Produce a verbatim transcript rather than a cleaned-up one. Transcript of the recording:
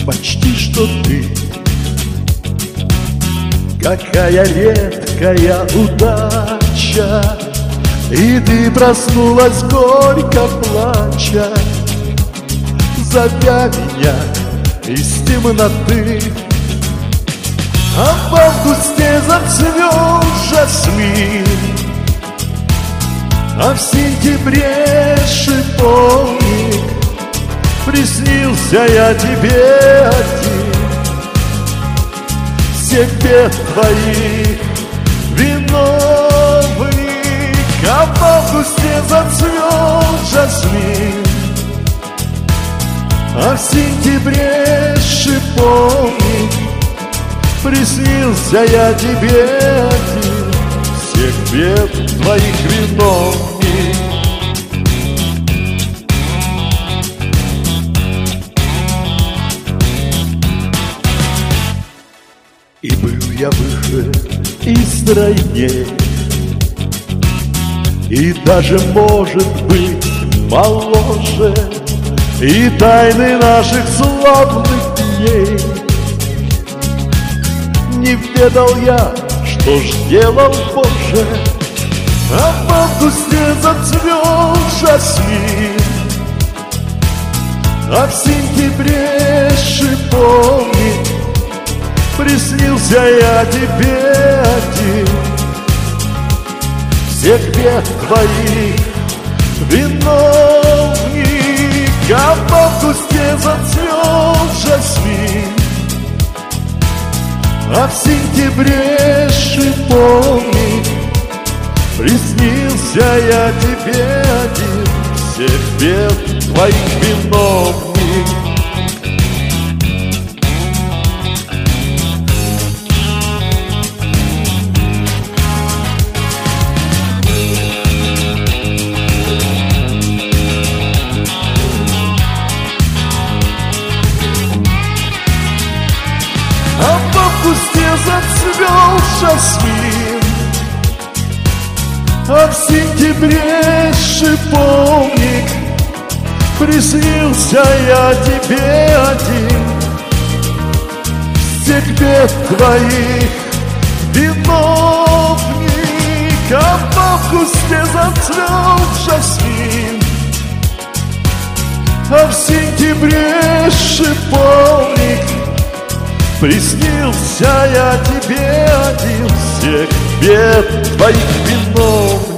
почти что ты. Какая редкая удача, и ты проснулась горько плача, зовя меня из темноты. А в августе зацвел жасмин, а в сентябре шиповник. Приснился я тебе один, всех бед твоих виновник. А в августе зацвел жасмин, а в сентябре шиповник. Приснился я тебе один, всех бед твоих виновник. И был я выше и стройней, и даже, может быть, моложе, и тайны наших славных дней не ведал я, что ж делал позже. А в августе зацвел жасмин, а в сентябре шиповник. Приснился я тебе один, всех бед твоих виновник. А в августе зацвел жасмин, а в сентябре шиповник. Приснился я тебе один, всех бед твоих виновник. А в августе зацвел жасмин, а в сентябре шиповник. Приснился я тебе один, всех бед твоих виновник. А в августе зацвел жасмин, а в сентябре шиповник. Приснился я тебе один, всех бед твоих виновник.